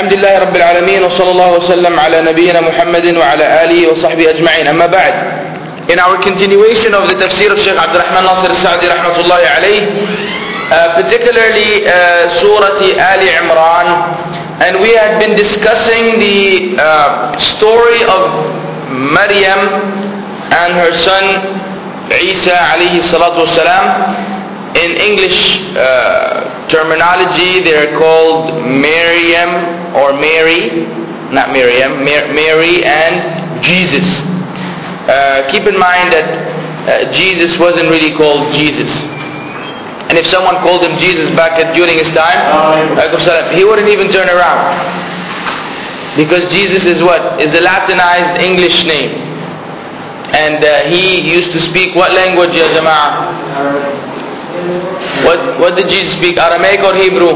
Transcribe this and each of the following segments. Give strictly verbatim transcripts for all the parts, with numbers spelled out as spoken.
الحمد لله رب العالمين وصلى الله وسلم على نبينا محمد وعلى آله وصحبه أجمعين. أما بعد, in our continuation of the tafsir of Shaykh Abdul Rahman Nasir Sa'di rahmatullahi alayh, uh, particularly uh, Surah Ali Imran, and we had been discussing the uh, story of Maryam and her son Isa alayhi salatu wasalam. In English uh, terminology, they are called Maryam or Mary, not Miriam, Mar- Mary and Jesus. Uh, keep in mind that uh, Jesus wasn't really called Jesus. And if someone called him Jesus back at, during his time, he wouldn't even turn around. Because Jesus is what? Is a Latinized English name. And uh, he used to speak what language, ya Jama'ah? What what did Jesus speak? Aramaic or Hebrew?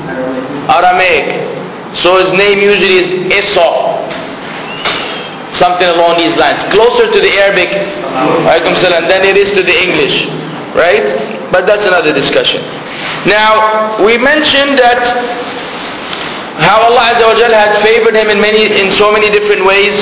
Aramaic. So his name usually is Esau. Something along these lines. Closer to the Arabic than it is to the English. Right? But that's another discussion. Now, we mentioned that how Allah Azza wa Jal had favored him in many, in so many different ways,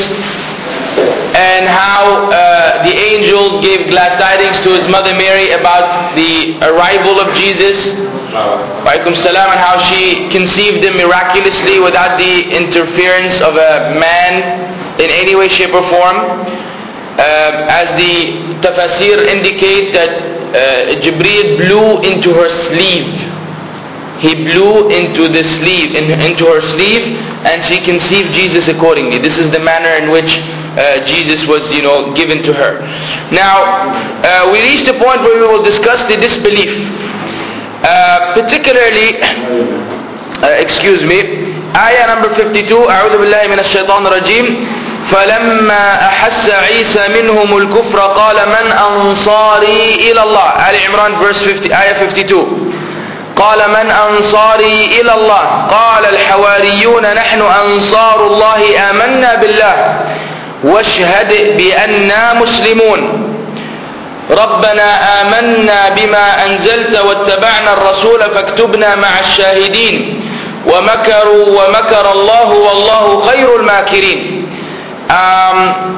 and how uh, the angels gave glad tidings to his mother Mary about the arrival of Jesus, Wa'alaikum salam, and how she conceived him miraculously without the interference of a man in any way, shape or form. Uh, as the tafasir indicate that uh, Jibreel blew into her sleeve. He blew into the sleeve, in, into her sleeve, and she conceived Jesus accordingly. This is the manner in which uh, Jesus was, you know, given to her. Now, uh, we reached a point where we will discuss the disbelief. Uh, particularly, uh, excuse me, ayah number fifty-two, أعوذ بالله من الشيطان الرجيم. فلما أحس عيسى منهم الكفر قال من أنصاري إلى الله. Ali Imran verse fifty, ayah fifty-two. قال من أنصاري إلى الله قال الحواريون نحن أنصار الله آمنا بالله واشهد بأننا مسلمون ربنا آمنا بما أنزلت واتبعنا الرسول فاكتبنا مع الشاهدين ومكروا ومكر الله والله خير الماكرين. um,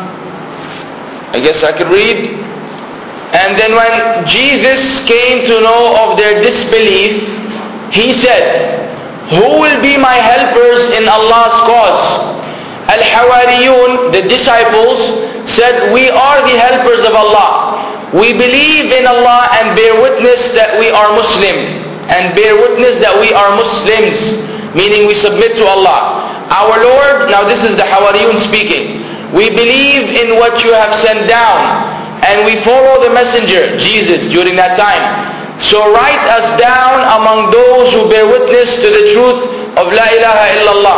I guess I could read. And then when Jesus came to know of their disbelief, he said, who will be my helpers in Allah's cause? Al-Hawariyun, the disciples, said, we are the helpers of Allah. We believe in Allah and bear witness that we are Muslim. And bear witness that we are Muslims, meaning we submit to Allah. Our Lord, now this is the Hawariyun speaking, we believe in what you have sent down. And we follow the messenger, Jesus, during that time. So write us down among those who bear witness to the truth of La ilaha illallah.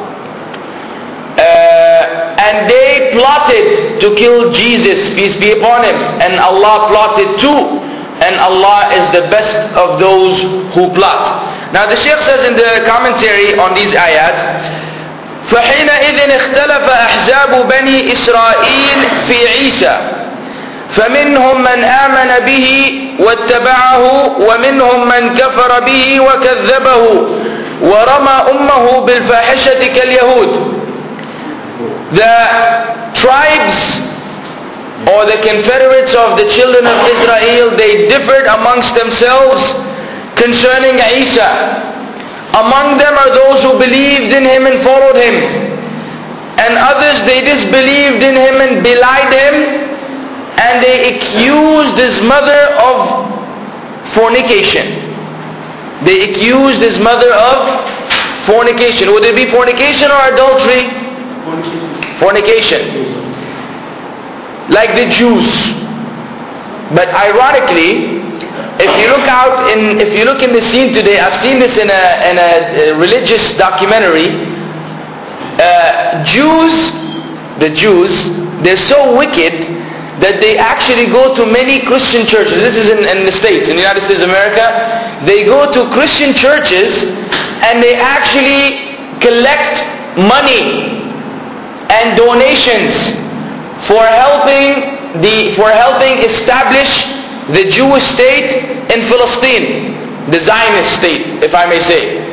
Uh, and they plotted to kill Jesus, peace be upon him. And Allah plotted too. And Allah is the best of those who plot. Now the Shaykh says in the commentary on these ayat, فَحِينَئِذٍ اخْتَلَفَ أَحْزَابُ بَنِي إِسْرَائِيلِ فِي عِيسَى فمنهم من آمن به واتبعه ومنهم من كفر به وكذبه ورمى أمه بالفاحشة كاليهود. The tribes or the confederates of the children of Israel, they differed amongst themselves concerning Isa. Among them are those who believed in him and followed him, and others they disbelieved in him and belied him. And they accused his mother of fornication. They accused his mother of fornication. Would it be fornication or adultery? Fornication. Like the Jews. But ironically, if you look out in, if you look in the scene today, I've seen this in a, in a, a religious documentary. Uh, Jews, the Jews, they're so wicked that they actually go to many Christian churches. This is in, in the States, in the United States of America. They go to Christian churches and they actually collect money and donations for helping the for helping establish the Jewish state in Palestine, the Zionist state, if I may say.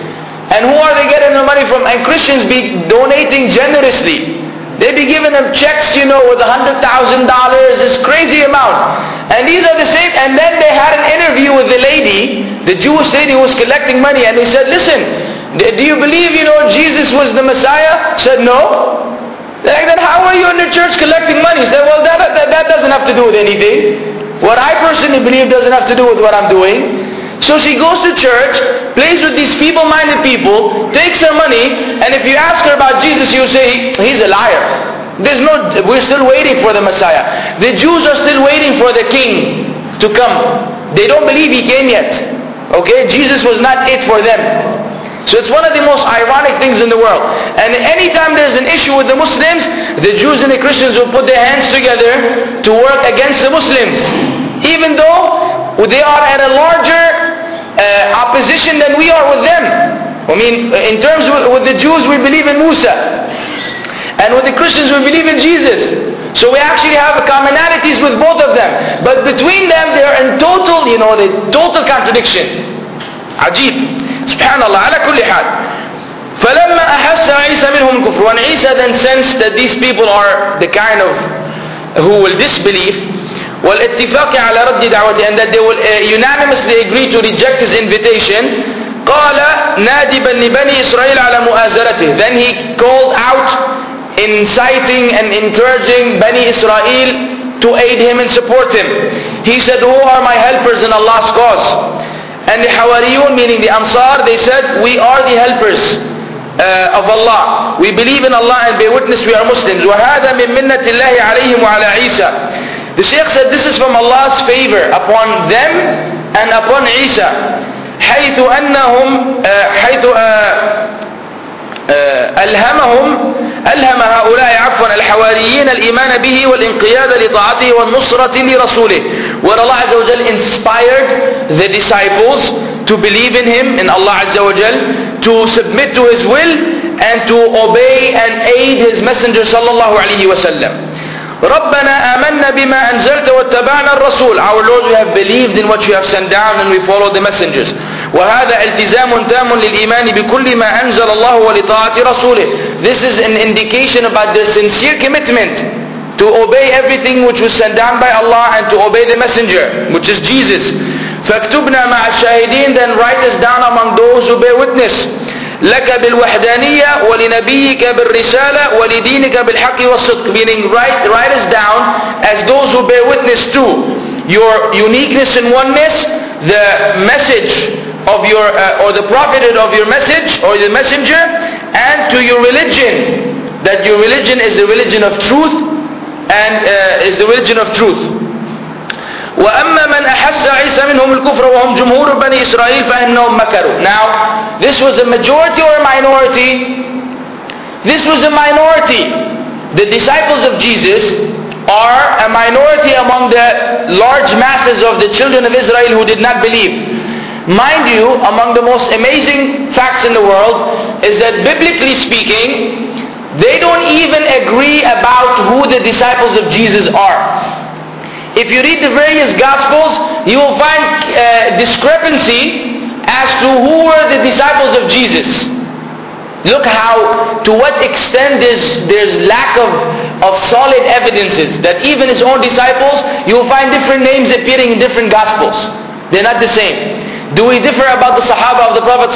And who are they getting the money from? And Christians be donating generously. They be giving them checks, you know, with a hundred thousand dollars, this crazy amount. And these are the same. And then they had an interview with the lady, the Jewish lady who was collecting money, and they said, listen, do you believe, you know, Jesus was the Messiah? Said, no. They're like, then how are you in the church collecting money? Said, well, that, that, that doesn't have to do with anything. What I personally believe doesn't have to do with what I'm doing. So she goes to church, plays with these feeble-minded people, takes their money, and if you ask her about Jesus, you say, he's a liar. There's no, we're still waiting for the Messiah. The Jews are still waiting for the king to come. They don't believe he came yet. Okay? Jesus was not it for them. So it's one of the most ironic things in the world. And anytime there's an issue with the Muslims, the Jews and the Christians will put their hands together to work against the Muslims. Even though they are at a larger uh, opposition than we are with them. I mean, in terms with, with the Jews, we believe in Musa. And with the Christians, we believe in Jesus. So we actually have commonalities with both of them. But between them, they are in total, you know, the total contradiction. Ajib. Subhanallah. Ala kulli hal. فَلَمَّا أَحَسَّ عِيسَى مِنْهُمْ الْكُفْرُ. When Isa then sensed that these people are the kind of who will disbelieve, والاتفاق على رد دعوته, and that they will uh, unanimously agree to reject his invitation, قال نادبا لبني إسرائيل على مؤازرته. Then he called out, inciting and encouraging Bani Israel to aid him and support him. He said, who are my helpers in Allah's cause? And the Hawariyun, meaning the Ansar, they said, we are the helpers uh, of Allah. We believe in Allah and bear witness we are Muslims. وَهَذَا مِن مِنَّةِ اللَّهِ عَلَيْهِمْ وَعَلَى عِيسَى. The Shaykh said this is from Allah's favor upon them and upon Isa. حيث أنهم حيث ألهمهم ألهم هؤلاء عفوا الحواريين الإيمان به والانقياد لطاعته والنصرة لرسوله. Where Allah Azza wa Jal inspired the disciples to believe in Him, in Allah Azza wa Jal, to submit to His will and to obey and aid His Messenger sallallahu alayhi wa sallam. رَبَّنَا آمَنَّا بِمَا أَنزَلْتَ وَاتَّبَعْنَا الرَّسُولَ. Our Lord, we have believed in what you have sent down and we follow the messengers. وَهَذَا الْتِزَامٌ تَامٌ لِلْإِيمَانِ بِكُلِّ مَا أَنزَلَ اللَّهُ وَلِطَاعَةِ رَسُولِهِ. This is an indication about their sincere commitment to obey everything which was sent down by Allah and to obey the messenger, which is Jesus. فَاكْتُبْنَا مَعَ الشَّاهِدِينَ. Then write us down among those who bear witness. لك بالوحدانية ولنبيك بالرسالة ولدينك بالحق والصدق. Meaning write, write us down as those who bear witness to your uniqueness and oneness, the message of your uh, or the prophethood of your message or the messenger, and to your religion, that your religion is the religion of truth and uh, is the religion of truth. وَأَمَّا مَنْ أَحَسَّ عِيسَى مِنْهُمُ الْكُفْرَ وَهُمْ جُمْهُورُ بَنِي إِسْرَائِيلَ فَإِنَّهُمْ مَكَرُوا. Now, this was a majority or a minority? This was a minority. The disciples of Jesus are a minority among the large masses of the children of Israel who did not believe. Mind you, among the most amazing facts in the world is that biblically speaking, they don't even agree about who the disciples of Jesus are. If you read the various Gospels, you will find uh, discrepancy as to who were the disciples of Jesus. Look how, to what extent there's, there's lack of, of solid evidences that even his own disciples, you will find different names appearing in different Gospels. They're not the same. Do we differ about the Sahaba of the Prophet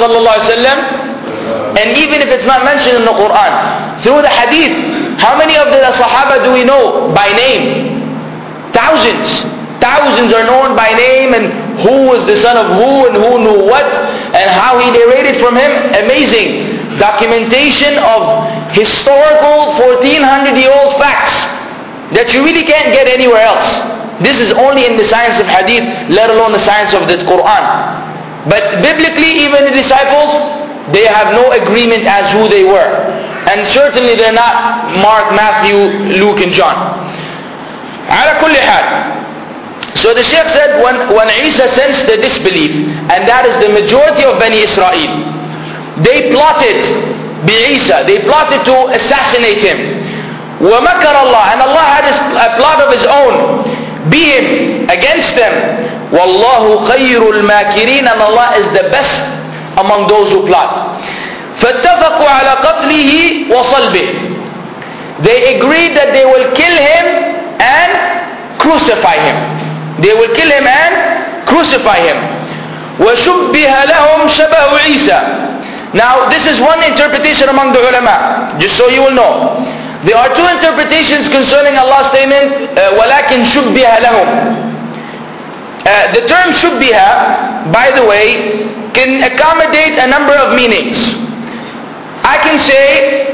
ﷺ? And even if it's not mentioned in the Quran, through the Hadith, how many of the Sahaba do we know by name? Thousands. Thousands are known by name, and who was the son of who and who knew what and how he narrated from him. Amazing documentation of historical fourteen hundred year old facts that you really can't get anywhere else. This is only in the science of hadith, let alone the science of the Quran. But biblically, even the disciples, they have no agreement as who they were. And certainly they're not Mark, Matthew, Luke and John. على كل حال. So the Shaykh said when, when Isa sensed the disbelief, and that is the majority of Bani Israel, they plotted bi-Isa, they plotted to assassinate him. وَمَكَرَ اللَّهِ, and Allah had a plot of His own, be him, against them. وَاللَّهُ خَيْرُ الْمَاكِرِينَ, and Allah is the best among those who plot. فاتفقوا على قتله وصلبه. They agreed that they will kill him and crucify him. They will kill him and crucify him. وشبه لهم شبه عيسى. Now this is one interpretation among the ulama, just so you will know. There are two interpretations concerning Allah's statement, وَلَكِنْ شُبِّهَ لَهُمْ. Uh, the term shubbiha, by the way, can accommodate a number of meanings. I can say,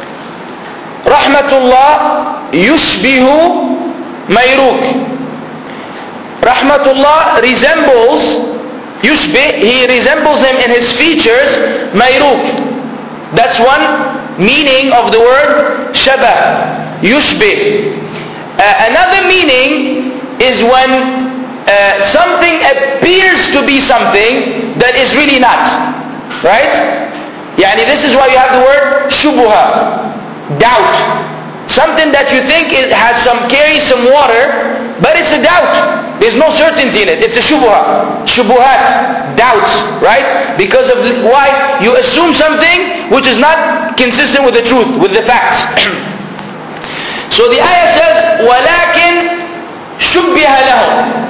Rahmatullah yushbihu mayruk. Rahmatullah resembles, yushbih, he resembles him in his features, mayruk. That's one meaning of the word shabah, yushbih. Uh, another meaning is when Uh, something appears to be something that is really not. Right? Yani this is why you have the word shubuha, doubt. Something that you think it has some, carries some water, but it's a doubt. There's no certainty in it. It's a shubuha. Shubuhat, doubts, right? Because of the, why? You assume something which is not consistent with the truth, with the facts. So the ayah says, وَلَكِنْ شُبِّهَ لَهُمْ.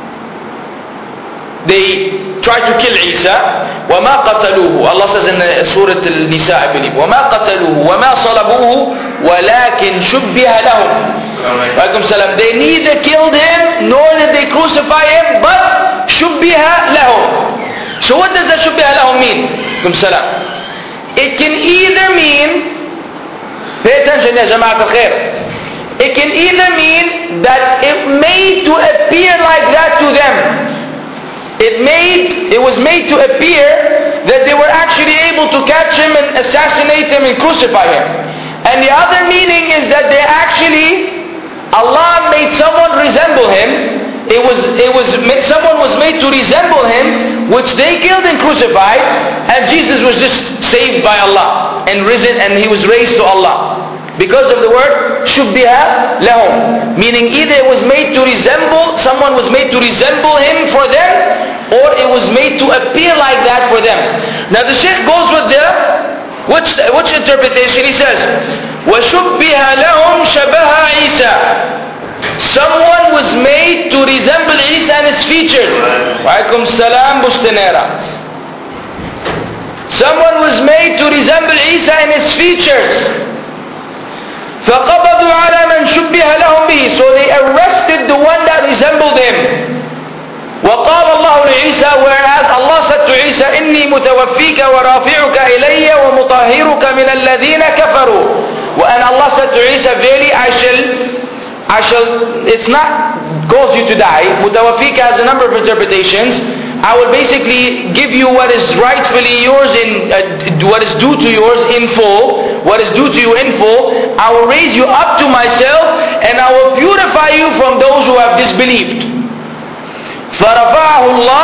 They tried to kill Isa. وَمَا قَتَلُوهُ. Allah says in Surah Al-Nisa, I believe, وَمَا قَتَلُوهُ وَمَا صَلَبُوهُ وَلَكِنْ شُبِّهَ لَهُمْ. Walaikum salam. They neither killed him nor did they crucify him, but شُبِّهَ لَهُمْ. So what does that شُبِّهَ لَهُمْ mean? Walaikum salam. It can either mean, pay attention ya jama'at al-khair, it can either mean that it made to appear like that to them. It made, it was made to appear that they were actually able to catch him and assassinate him and crucify him. And the other meaning is that they actually, Allah made someone resemble him. It was, it was, someone was made to resemble him, which they killed and crucified, and Jesus was just saved by Allah and risen, and he was raised to Allah. Because of the word shubbiha lahum, meaning either it was made to resemble, someone was made to resemble him for them, or it was made to appear like that for them. Now the Shaykh goes with the, which, which interpretation? He says, وَشُبِّهَ لَهُمْ شَبَهَ عِيسَى. Someone was made to resemble Isa and his features. Wa'alaikum salam Bustanera. Someone was made to resemble Isa and his features. فَقَبَضُوا عَلَى مَنْ شُبِّهَ لَهُمْ بِهِ. So they arrested the one that resembled him. وَقَالَ اللَّهُ لِعِيسَى. Whereas Allah said to Isa, إِنِّي مُتَوَفِّيكَ وَرَافِعُكَ إِلَيَّ وَمُطَهِّرُكَ مِنَ الَّذِينَ كَفَرُوا. And Allah said to Isa, verily I shall, I shall, it's not cause you to die. Mutawaffika has a number of interpretations. I will basically give you what is rightfully yours in, uh, what is due to yours in full, what is due to you in full. I will raise you up to myself, and I will purify you from those who have disbelieved. فَرَفَعَهُ اللَّهُ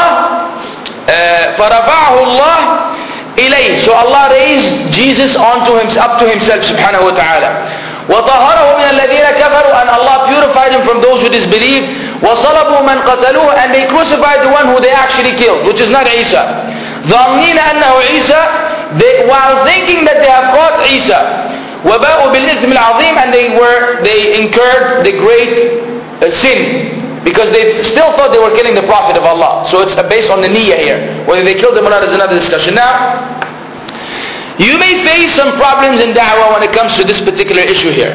فَرَفَعَهُ اللَّهُ إِلَيْهِ. So Allah raised Jesus onto him, up to himself subhanahu wa ta'ala. وَطَهَرَهُ مِنَ الَّذِينَ كَفَرُوا. And Allah purified him from those who disbelieved. وَصَلَبُوا مَنْ قَتَلُوهُ. And they crucified the one who they actually killed, which is not Isa. ظَنِّينَ أَنَّهُ عِيسَى. They, while thinking that they have caught Isa. وَبَاءُوا بِالْإِثْمِ الْعَظِيمِ. And they were, they incurred the great uh, sin. Because they still thought they were killing the Prophet of Allah. So it's based on the niyyah here. Whether they killed him or not is another discussion. Now, you may face some problems in da'wah when it comes to this particular issue here.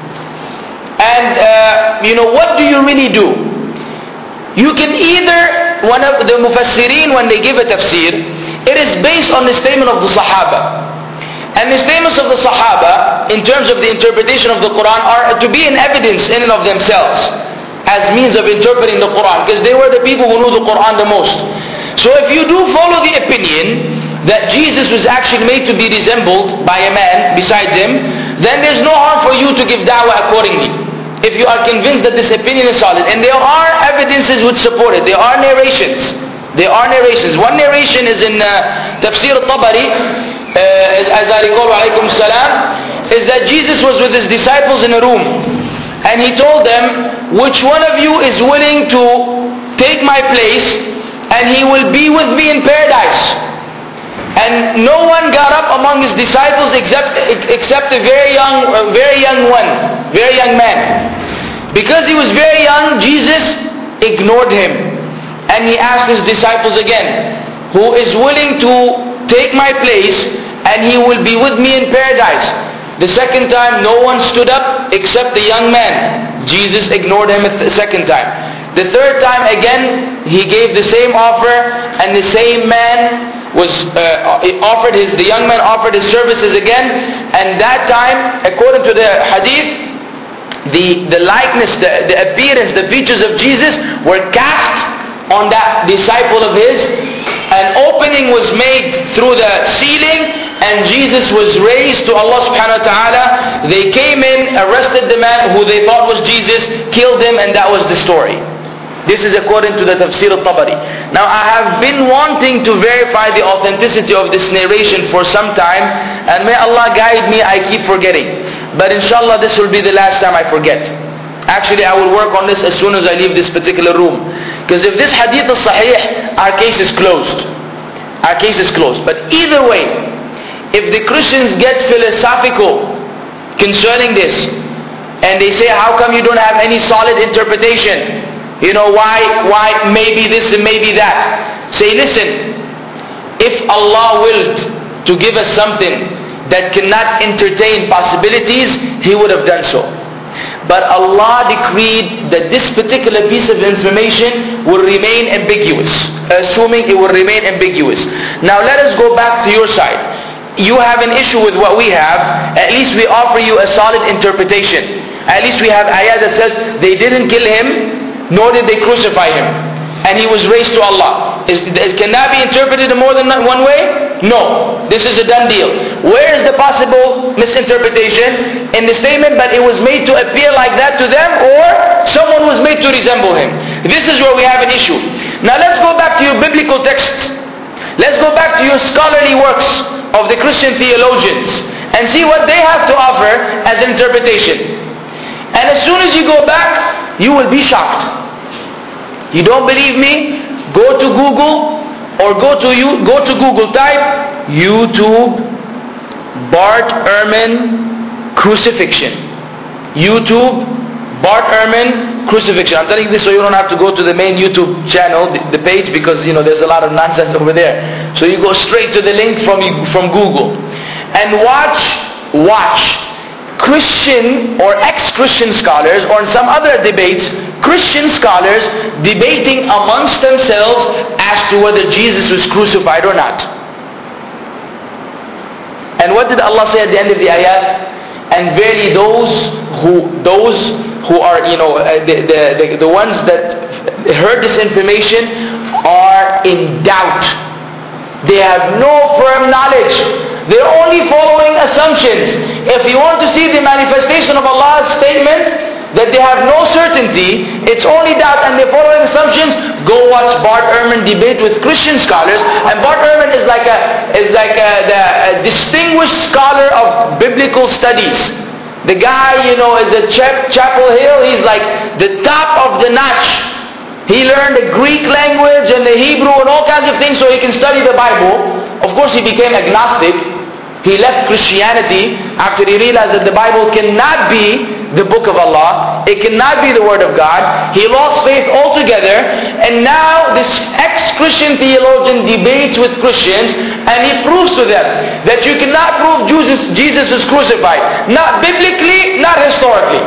And, uh, you know, what do you really do? You can either, one of the mufassirin, when they give a tafsir, it is based on the statement of the Sahaba. And the statements of the Sahaba, in terms of the interpretation of the Quran, are to be an evidence in and of themselves, as means of interpreting the Quran, because they were the people who knew the Quran the most. So if you do follow the opinion that Jesus was actually made to be resembled by a man besides him, then there's no harm for you to give da'wah accordingly, if you are convinced that this opinion is solid. And there are evidences which support it. There are narrations. There are narrations. One narration is in uh, Tafsir al-Tabari, uh, as I recall, alaykum salam, is that Jesus was with his disciples in a room, and he told them, which one of you is willing to take my place, and he will be with me in paradise? And no one got up among his disciples except, except a very young, a very young one, very young man. Because he was very young, Jesus ignored him. And he asked his disciples again, who is willing to take my place and he will be with me in paradise? The second time, no one stood up except the young man. Jesus ignored him the second time. The third time again, he gave the same offer, and the same man was uh, offered his. The young man offered his services again, and that time, according to the hadith, the the likeness, the, the appearance, the features of Jesus were cast on that disciple of his. An opening was made through the ceiling, and Jesus was raised to Allah subhanahu wa ta'ala. They came in, arrested the man who they thought was Jesus, killed him, and that was the story. This is according to the Tafsir al-Tabari. Now I have been wanting to verify the authenticity of this narration for some time, and may Allah guide me, I keep forgetting. But inshallah this will be the last time I forget. Actually, I will work on this as soon as I leave this particular room. Because if this hadith is sahih, our case is closed. Our case is closed. But either way, if the Christians get philosophical concerning this, and they say, how come you don't have any solid interpretation? You know, why, why maybe this and maybe that? Say, listen, if Allah willed to give us something that cannot entertain possibilities, He would have done so. But Allah decreed that this particular piece of information will remain ambiguous, assuming it will remain ambiguous. Now let us go back to your side. You have an issue with what we have. At least we offer you a solid interpretation. At least we have ayah that says they didn't kill him, nor did they crucify him, and he was raised to Allah. Is, can that be interpreted in more than one way? No. This is a done deal. Where is the possible misinterpretation? In the statement that it was made to appear like that to them, or someone was made to resemble him. This is where we have an issue. Now let's go back to your biblical texts. Let's go back to your scholarly works of the Christian theologians and see what they have to offer as an interpretation. And as soon as you go back, you will be shocked. You don't believe me? Go to Google, or go to you go to Google, type YouTube Bart Ehrman crucifixion. YouTube Bart Ehrman crucifixion. I'm telling you this so you don't have to go to the main YouTube channel, the, the page, because you know there's a lot of nonsense over there. So you go straight to the link from from Google and watch watch Christian or ex-Christian scholars, or in some other debates, Christian scholars debating amongst themselves as to whether Jesus was crucified or not. And what did Allah say at the end of the ayat? And verily those who those who are, you know, the, the, the, the ones that heard this information are in doubt. They have no firm knowledge. They're only following assumptions. If you want to see the manifestation of Allah's statement that they have no certainty, it's only doubt and they're following assumptions, go watch Bart Ehrman debate with Christian scholars. And Bart Ehrman is like a is like a, the, a distinguished scholar of biblical studies. The guy, you know, is at Chap- Chapel Hill. He's like the top of the notch. He learned the Greek language and the Hebrew and all kinds of things so he can study the Bible. Of course, he became agnostic. He left Christianity after he realized that the Bible cannot be the book of Allah. It cannot be the word of God. He lost faith altogether. And now this ex-Christian theologian debates with Christians, and he proves to them that you cannot prove Jesus, Jesus was crucified. Not biblically, not historically.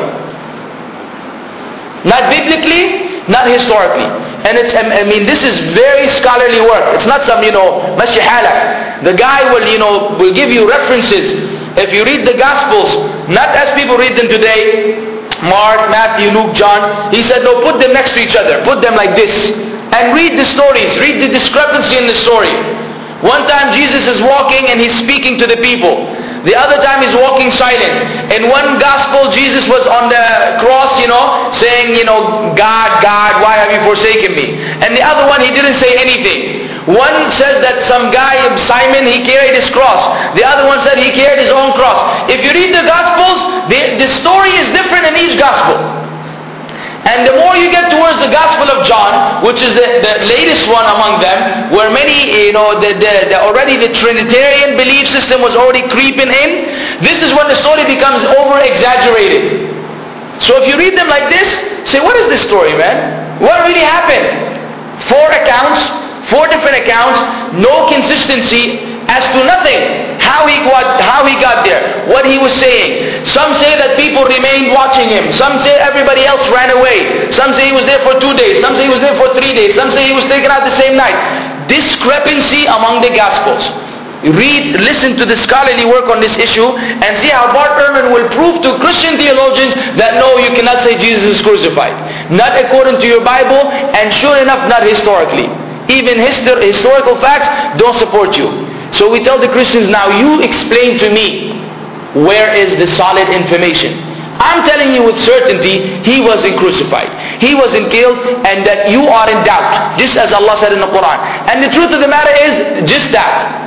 Not biblically, not historically. And it's, I mean, this is very scholarly work. It's not some, you know, mashi halak. The guy will, you know, will give you references. If you read the Gospels, not as people read them today, Mark, Matthew, Luke, John, he said, no, put them next to each other. Put them like this. And read the stories. Read the discrepancy in the story. One time Jesus is walking and he's speaking to the people. The other time he's walking silent. In one gospel, Jesus was on the cross, you know, saying, you know, God, God, why have you forsaken me? And the other one, he didn't say anything. One says that some guy, Simon, he carried his cross. The other one said he carried his own cross. If you read the gospels, the, the story is different in each gospel. And the more you get towards the Gospel of John, which is the, the latest one among them, where many, you know, the, the, the already the Trinitarian belief system was already creeping in, this is when the story becomes over-exaggerated. So if you read them like this, say, what is this story, man? What really happened? Four accounts, four different accounts, no consistency as to nothing. How he got, how he got there, what he was saying. Some say that people remained watching him. Some say everybody else ran away. Some say he was there for two days. Some say he was there for three days. Some say he was taken out the same night. Discrepancy among the Gospels. Read, listen to the scholarly work on this issue and see how Bart Ehrman will prove to Christian theologians that no, you cannot say Jesus is crucified. Not according to your Bible, and sure enough, not historically. Even histor- historical facts don't support you. So we tell the Christians, now you explain to me, where is the solid information? I'm telling you with certainty, he wasn't crucified. He wasn't killed, and that you are in doubt. Just as Allah said in the Quran. And the truth of the matter is, just that.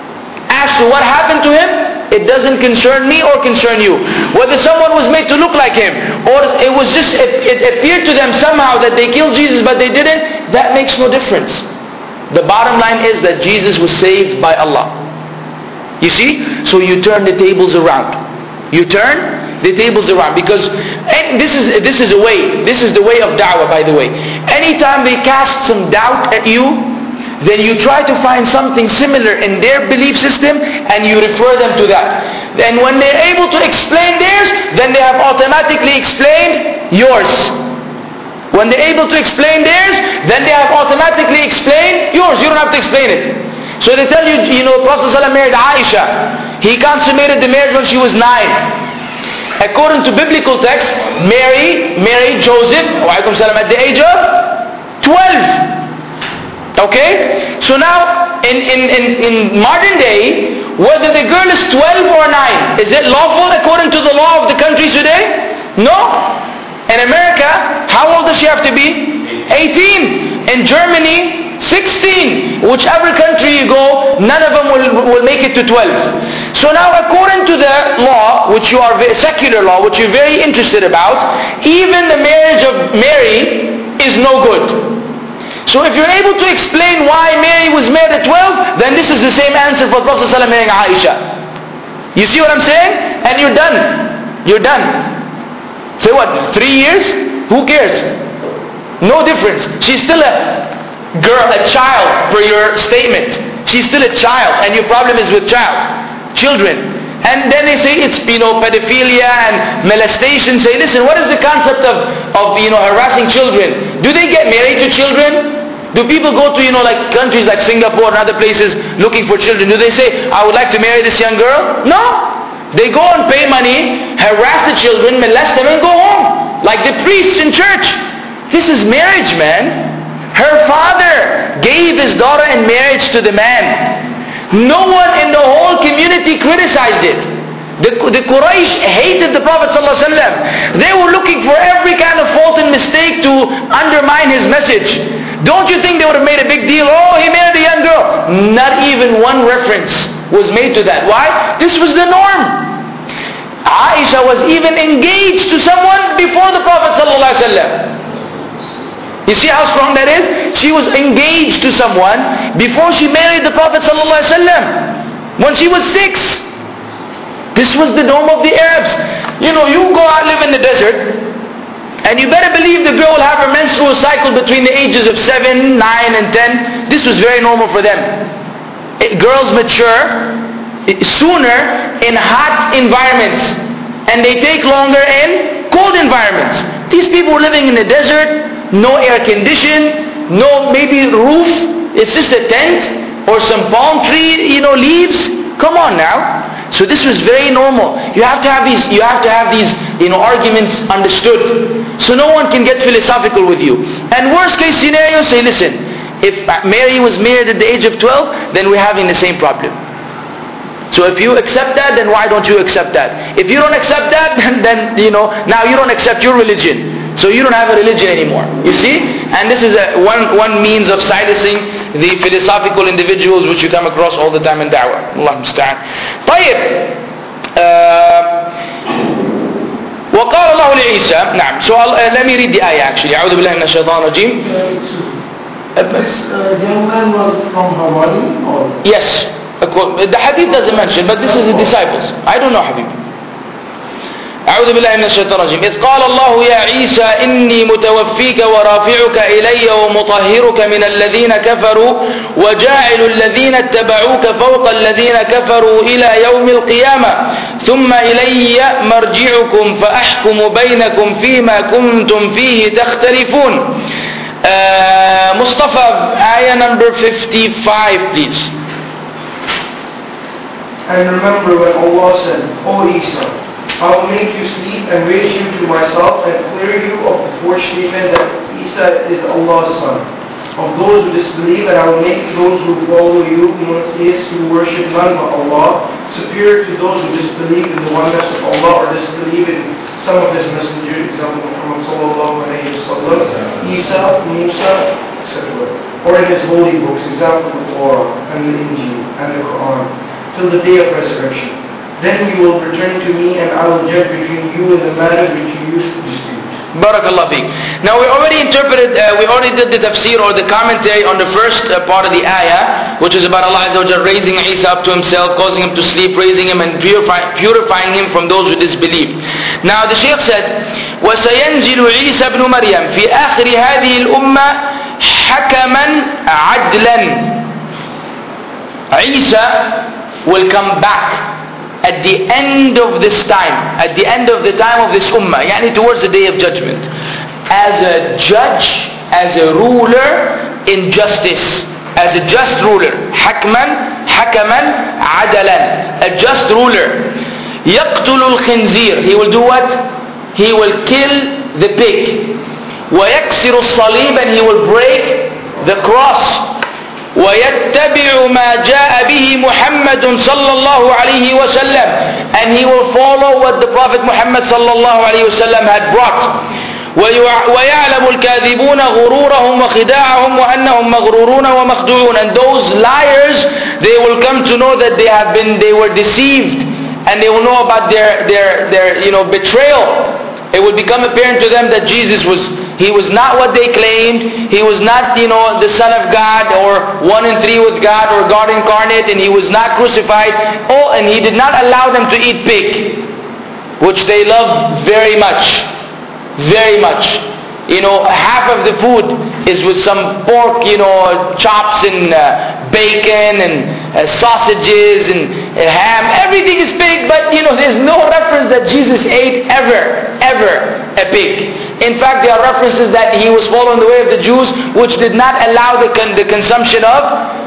As to what happened to him, it doesn't concern me or concern you. Whether someone was made to look like him, or it was just, it, it appeared to them somehow that they killed Jesus but they didn't, that makes no difference. The bottom line is that Jesus was saved by Allah. You see? So you turn the tables around. You turn the tables around. Because, and this is, this is a way, this is the way of da'wah, by the way. Anytime they cast some doubt at you, then you try to find something similar in their belief system and you refer them to that. Then when they're able to explain theirs, then they have automatically explained yours. When they're able to explain theirs, then they have automatically explained yours. You don't have to explain it. So they tell you, you know, Prophet ﷺ married Aisha. He consummated the marriage when she was nine. According to biblical text, Mary married Joseph at the age of twelve. Okay? So now, in, in, in, in modern day, whether the girl is twelve or nine, is it lawful according to the law of the country today? No. In America, how old does she have to be? eighteen. In Germany, sixteen. Whichever country you go, none of them will, will make it to twelve. So now according to the law, which you are, secular law, which you're very interested about, even the marriage of Mary is no good. So if you're able to explain why Mary was married at twelve, then this is the same answer for Prophet ﷺ marrying Aisha. You see what I'm saying? And you're done. You're done. Say what? Three years? Who cares? No difference. She's still a girl, a child for your statement. She's still a child, and your problem is with child, children. And then they say it's, you know, pedophilia and molestation. Say, listen, what is the concept of, of you know, harassing children? Do they get married to children? Do people go to, you know, like countries like Singapore and other places looking for children? Do they say, I would like to marry this young girl? No. They go and pay money, harass the children, molest them and go home. Like the priests in church. This is marriage, man. Her father gave his daughter in marriage to the man. No one in the whole community criticized it. The, the Quraysh hated the Prophet ﷺ. They were looking for every kind of fault and mistake to undermine his message. Don't you think they would have made a big deal? Oh, he married a young girl. Not even one reference was made to that. Why? This was the norm. Aisha was even engaged to someone before the Prophet ﷺ. You see how strong that is? She was engaged to someone before she married the Prophet ﷺ. When she was six. This was the norm of the Arabs. You know, you go out live in the desert, and you better believe the girl will have her menstrual cycle between the ages of seven, nine, and ten. This was very normal for them. It, girls mature sooner in hot environments, and they take longer in cold environments. These people were living in the desert, no air condition, no maybe roof. It's just a tent or some palm tree, you know, leaves. Come on now. So this was very normal. You have to have these, you have to have these, you know, arguments understood. So no one can get philosophical with you. And worst case scenario, say, listen, if Mary was married at the age of twelve, then we're having the same problem. So if you accept that, then why don't you accept that? If you don't accept that, then, then you know, now you don't accept your religion. So you don't have a religion anymore. You see? And this is a, one, one means of silencing the philosophical individuals which you come across all the time in da'wah. Allah musta'an. طيب. Uh, وقال الله قول عيسى نعم. So I'll, uh, let me read the ayah actually. أعوذ بالله من الشيطان الرجيم. This uh, young man was from Hawaii or? Yes. The hadith doesn't mention, but this is the disciples. I don't know Habib. أعوذ بالله من الشيطان الرجيم. إذ قال الله يا عيسى إني متوفيك ورافعك إلي ومطهرك من الذين كفروا وجاعل الذين اتبعوك فوق الذين كفروا إلى يوم القيامة ثم إلي مرجعكم فأحكم بينكم فيما كنتم فيه تختلفون. uh, Mustafa, ayah number fifty-five please. And remember when Allah said, O Isa, I will make you sleep and raise you to myself and clear you of the forged statement that Isa is Allah's son. Of those who disbelieve, and I will make those who follow you monotheists who worship none but Allah, superior to those who disbelieve in the oneness of Allah or disbelieve in some of His messengers, example Muhammad sallallahu alayhi wa sallam, Isa, Musa, et cetera. Or in His holy books, example the Torah and the Injil and the Quran, till the day of resurrection. Then you will return to me and I will judge between you and the matter which you used to dispute. Barakallah feek. Now we already interpreted, uh, we already did the tafsir or the commentary on the first uh, part of the ayah, which is about Allah Azza wa Jalla raising Isa up to Himself, causing him to sleep, raising him and purify, purifying him from those who disbelieve. Now the Shaykh said, وَسَيَنْزِلُ عِيسَى بْنُ مَرْيَمْ فِي آخِرِ هَذِهِ الْأُمَّةِ حَكَمًا عَدْلًا. Isa will come back at the end of this time, at the end of the time of this ummah, yani towards the day of judgment, as a judge, as a ruler in justice, as a just ruler. Hakman, hakaman, adalan, a just ruler. يقتل الخنزير, he will do what? He will kill the pig. ويكسر الصليب, and he will break the cross. وَيَتَّبِعُ مَا جَاءَ بِهِ مُحَمَّدٌ صَلَّى اللَّهُ عَلَيْهِ وَسَلَّمَ, and he will follow what the Prophet Muhammad صلى الله عليه وسلم had brought. وَيَعْلَمُ الْكَاذِبُونَ غُرُورَهُمْ وَخِدَاعَهُمْ وَأَنَّهُمْ مَغْرُورُونَ وَمَخْدُوعُونَ, and those liars, they will come to know that they have been, they were deceived, and they will know about their, their, their, you know, betrayal. It will become apparent to them that Jesus was, He was not what they claimed. He was not, you know, the Son of God or one in three with God or God incarnate, and He was not crucified. Oh, and He did not allow them to eat pig, which they love very much, very much. You know, half of the food is with some pork, you know, chops and uh, bacon and uh, sausages and uh, ham. Everything is pig, but you know, there's no reference that Jesus ate ever, ever a pig. In fact, there are references that He was following the way of the Jews, which did not allow the, con- the consumption of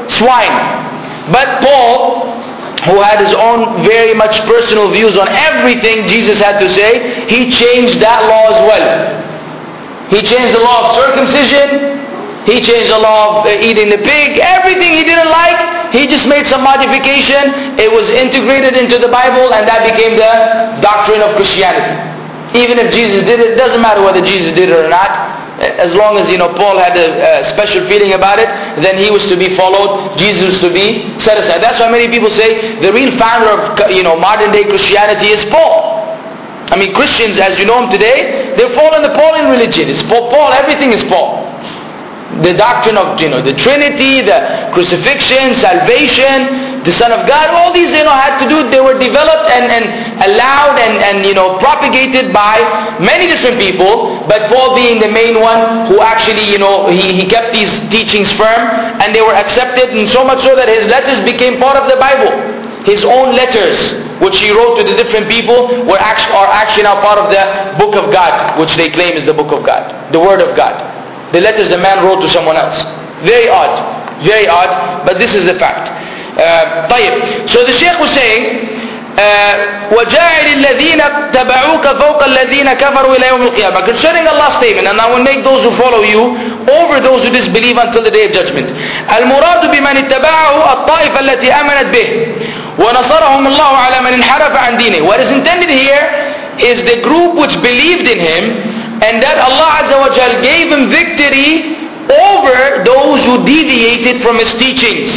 swine. But Paul, who had his own very much personal views on everything Jesus had to say, he changed that law as well. He changed the law of circumcision. He changed the law of uh, eating the pig. Everything he didn't like, he just made some modification. It was integrated into the Bible, and that became the doctrine of Christianity. Even if Jesus did it, it doesn't matter whether Jesus did it or not. As long as, you know, Paul had a, a special feeling about it, then he was to be followed. Jesus was to be set aside. That's why many people say the real founder of, you know, modern day Christianity is Paul. I mean, Christians, as you know them today, they're following the Pauline religion. It's Paul, everything is Paul. The doctrine of, you know, the Trinity, the crucifixion, salvation, the Son of God, all these, you know, had to do, they were developed and, and allowed and, and, you know, propagated by many different people, but Paul being the main one who actually, you know, he, he kept these teachings firm, and they were accepted, and so much so that his letters became part of the Bible. His own letters, which he wrote to the different people, were actually, are actually now part of the Book of God, which they claim is the Book of God, the Word of God. The letters the man wrote to someone else. Very odd, very odd, but this is the fact. Uh, طيب. So the Shaykh was saying, uh, وَجَاعِلِ الَّذِينَ تَبَعُوكَ فَوْقَ الَّذِينَ كَفَرُوا إِلَى يَوْمِ الْقِيَامَةِ. Concerning Allah's statement, and I will make those who follow you over those who disbelieve until the day of judgment. الْمُرَادُ بِمَنِ اتَّبَعَهُ الطَّائِفَةَ الَّتِي آمَنَتْ بِهِ وَنَصَرَهُمُ اللَّهُ عَلَى مَنْ انْحَرَفَ عَنْ دِينِهِ. What is intended here is the group which believed in Him, and that Allah Azza wa Jal gave Him victory over those who deviated from His teachings.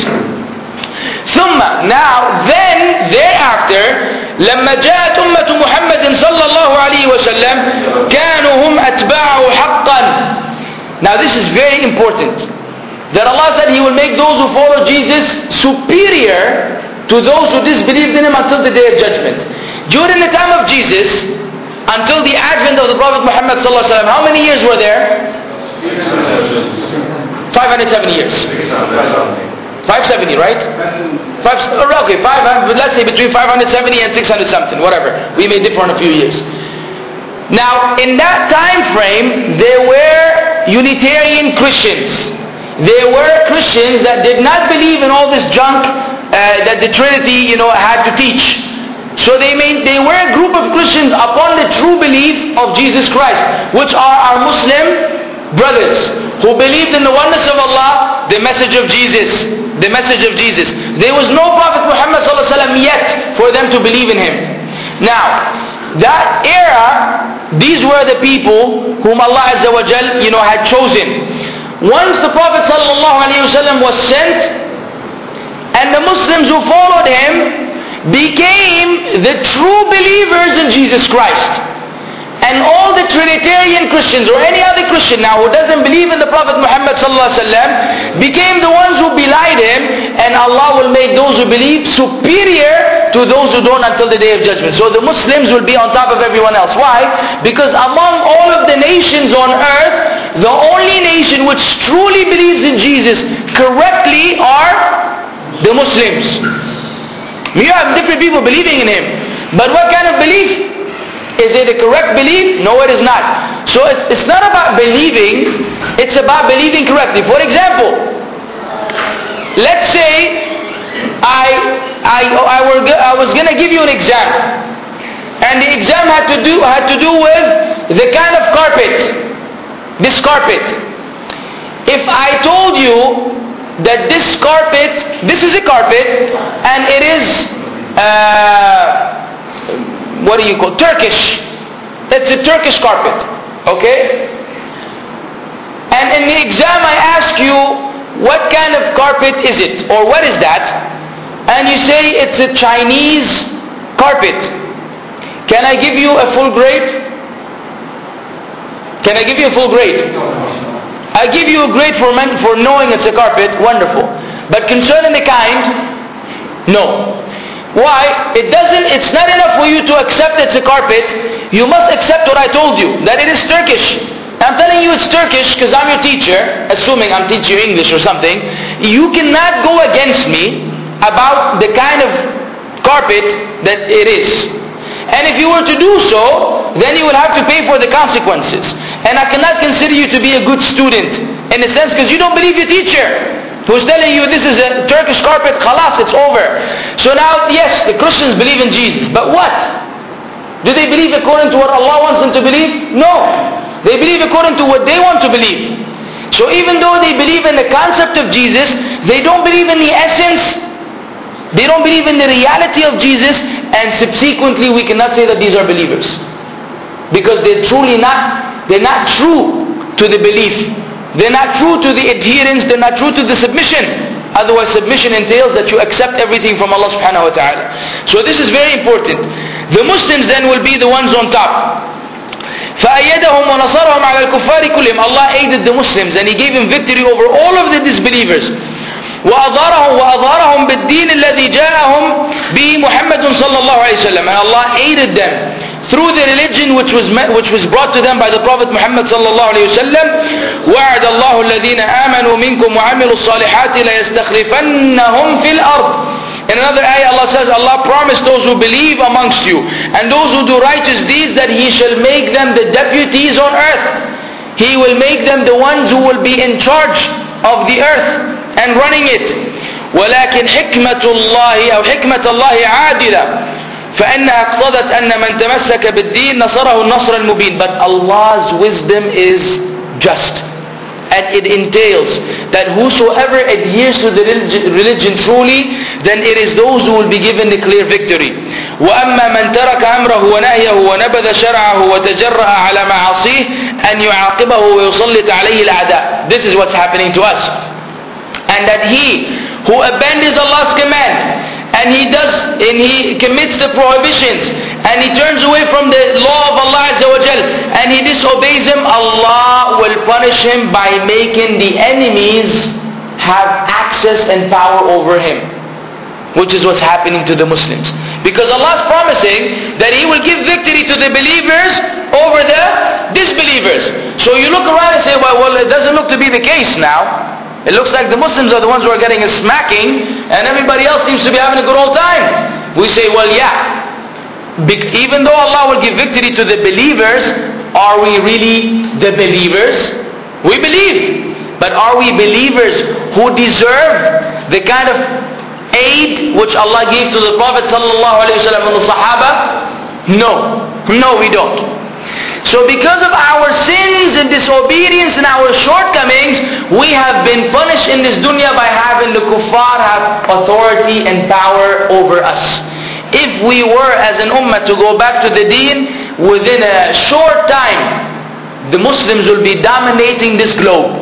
ثم, now, then, thereafter, لما جاءت أمة محمد صلى الله عليه وسلم كانوا هم أتباعه حقا. Now this is very important. That Allah said He will make those who follow Jesus superior to those who disbelieved in Him until the day of judgment. During the time of Jesus, until the advent of the Prophet Muhammad sallallahu alaihi wasallam, how many years were there? five hundred seventy years. five seventy, right? Five, okay, five hundred, let's say between five hundred seventy and six hundred something, whatever. We may differ in a few years. Now, in that time frame, there were Unitarian Christians. There were Christians that did not believe in all this junk uh, that the Trinity, you know, had to teach. So they made, they were a group of Christians upon the true belief of Jesus Christ, which are our Muslim brothers, who believed in the oneness of Allah, the message of Jesus, the message of Jesus. There was no Prophet Muhammad sallallahu alaihi wasallam yet for them to believe in him. Now, that era, these were the people whom Allah Azza wa Jal, you know, had chosen. Once the Prophet ﷺ was sent, and the Muslims who followed him became the true believers in Jesus Christ. And all the Trinitarian Christians or any other Christian now who doesn't believe in the Prophet Muhammad ﷺ became the ones who belied him, and Allah will make those who believe superior to those who don't until the day of judgment. So the Muslims will be on top of everyone else. Why? Because among all of the nations on earth, the only nation which truly believes in Jesus correctly are the Muslims. You have different people believing in him, but what kind of belief? Is it a correct belief? No, it is not. So it's, it's not about believing, it's about believing correctly. For example, let's say I, I, I, were, I was going to give you an exam, and the exam had to do, had to do with the kind of carpet, this carpet. If I told you that this carpet, this is a carpet, and it is uh, what do you call Turkish? It's a Turkish carpet, okay? And in the exam I ask you, what kind of carpet is it, or what is that? And you say it's a Chinese carpet. Can I give you a full grade? Can I give you a full grade? I give you a grade for men, for knowing it's a carpet. Wonderful. But concerning the kind, no. Why? It doesn't, it's not enough for you to accept it's a carpet. You must accept what I told you, that it is Turkish. I'm telling you it's Turkish because I'm your teacher, assuming I'm teaching you English or something. You cannot go against me about the kind of carpet that it is. And if you were to do so, then you will have to pay for the consequences. And I cannot consider you to be a good student, in a sense, because you don't believe your teacher, who's telling you this is a Turkish carpet, khalas, it's over. So now, yes, the Christians believe in Jesus, but what? Do they believe according to what Allah wants them to believe? No. They believe according to what they want to believe. So even though they believe in the concept of Jesus, they don't believe in the essence, they don't believe in the reality of Jesus, and subsequently we cannot say that these are believers. Because they're truly not, they're not true to the belief. They're not true to the adherence, they're not true to the submission. Otherwise submission entails that you accept everything from Allah subhanahu wa ta'ala. So this is very important. The Muslims then will be the ones on top. فَأَيَّدَهُمْ وَنَصَرَهُمْ عَلَى الْكُفَّارِ كُلِّهِمْ. Allah aided the Muslims and He gave Him victory over all of the disbelievers. وَأَظْهَرَهُمْ وَأَظْهَرَهُمْ بِالدِّينِ الَّذِي جَاءَهُمْ بِهِ مُحَمَّدٌ صَلَّى اللَّهُ عَلَيْهِ وسلم. And Allah aided them through the religion which was met, which was brought to them by the Prophet Muhammad sallallahu alayhi wa sallam. وَعَدَ اللَّهُ الَّذِينَ آمَنُوا مِنكُمْ وَعَمِلُوا الصَّالِحَاتِ لَيَسْتَخْلِفَنَّهُمْ فِي الْأَرْضِ. In another ayah Allah says, Allah promised those who believe amongst you and those who do righteous deeds that He shall make them the deputies on earth. He will make them the ones who will be in charge of the earth and running it. وَلَكِنْ حِكْمَةُ اللَّهِ أو حِكْمَةَ اللَّهِ عَادِلَةٌ فَإِنَّهَا اقْتَضَتْ أَنَّ مَنْ تَمَسَّكَ بِالدِّينِ نَصَرَهُ النَّصْرَ الْمُبِينَ. But Allah's wisdom is just, and it entails that whosoever adheres to the religion truly, then it is those who will be given the clear victory. وَأَمَّا مَنْ تَرَكَ أَمْرَهُ وَنَهْيَهُ وَنَبَذَ شَرْعَهُ وَتَجَرَّأَ عَلَى مَعَاصِيهِ أَنْ يُعَاقِبَهُ وَيُسَلِّطَ عَلَيْهِ الْأَعْدَاءِ. This is what's happening to us. And that he who abandons Allah's command, and he does, and he commits the prohibitions, and he turns away from the law of Allah Azza wa Jal, and he disobeys him, Allah will punish him by making the enemies have access and power over him, which is what's happening to the Muslims. Because Allah is promising that He will give victory to the believers over the disbelievers. So you look around and say, well, well, it doesn't look to be the case now. It looks like the Muslims are the ones who are getting a smacking and everybody else seems to be having a good old time. We say, well, yeah. Be- even though Allah will give victory to the believers, are we really the believers? We believe. But are we believers who deserve the kind of aid which Allah gave to the Prophet sallallahu alaihi wasallam and the Sahaba? No. No, we don't. So because of our sins and disobedience and our shortcomings, we have been punished in this dunya by having the kuffar have authority and power over us. If we were as an ummah to go back to the deen, within a short time, the Muslims will be dominating this globe.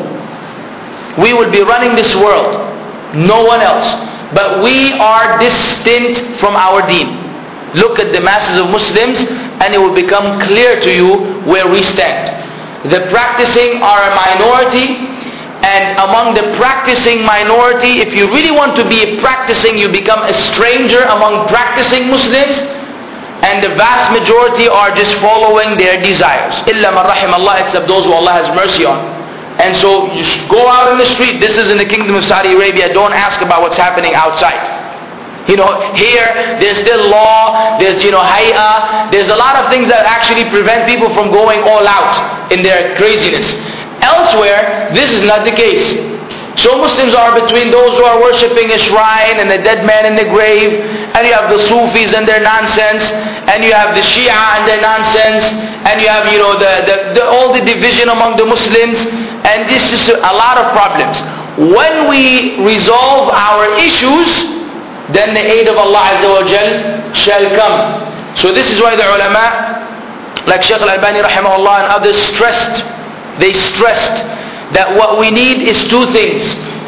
We will be running this world. No one else. But we are distant from our deen. Look at the masses of Muslims and it will become clear to you where we stand. The practicing are a minority, and among the practicing minority, if you really want to be practicing, you become a stranger among practicing Muslims, and the vast majority are just following their desires. Illa man rahim Allah, except those who Allah has mercy on. And so you go out in the street. This is in the Kingdom of Saudi Arabia. Don't ask about what's happening outside. You know, here there's still law, there's, you know, hay'ah, there's a lot of things that actually prevent people from going all out in their craziness. Elsewhere, this is not the case. So Muslims are between those who are worshipping a shrine and a dead man in the grave, and you have the Sufis and their nonsense, and you have the Shia and their nonsense, and you have, you know, the, the, the all the division among the Muslims, and this is a lot of problems. When we resolve our issues, then the aid of Allah Azza wa Jal shall come. So this is why the ulama, like Shaykh Al-Albani rahimahullah and others, stressed, they stressed that what we need is two things: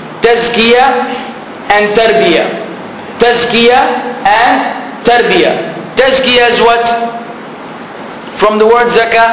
tazkiyah and tarbiyah. Tazkiyah and tarbiyah. Tazkiyah is what? From the word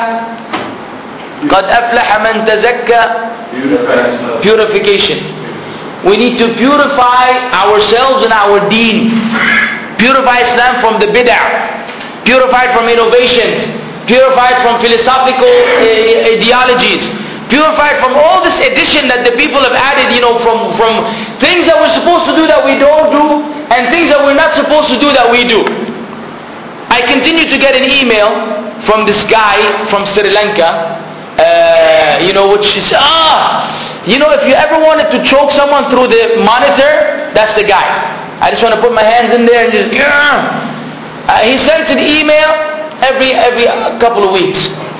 zakah. قَدْ أَفْلَحَ مَنْ تَزَكَّى. Purification. We need to purify ourselves and our deen. Purify Islam from the bid'ah. Purified from innovations. Purified from philosophical ideologies. Purified from all this addition that the people have added, you know, from, from things that we're supposed to do that we don't do, and things that we're not supposed to do that we do. I continue to get an email from this guy from Sri Lanka, uh, you know, which is, ah, you know, if you ever wanted to choke someone through the monitor, that's the guy. I just want to put my hands in there and just, yeah. Uh, he sends an email every every couple of weeks.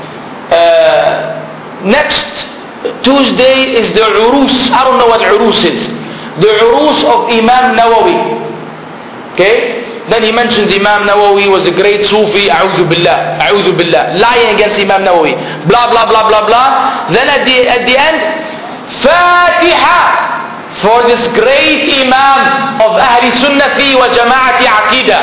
Uh, next Tuesday is the urus. I don't know what urus is. The urus of Imam Nawawi. Okay? Then he mentions Imam Nawawi was a great Sufi. A'udhu billah. A'udhu billah. Lying against Imam Nawawi. Blah, blah, blah, blah, blah. Then at the, at the end, Fatiha for this great Imam of Ahli Sunnati wa Jama'ati Aqidah.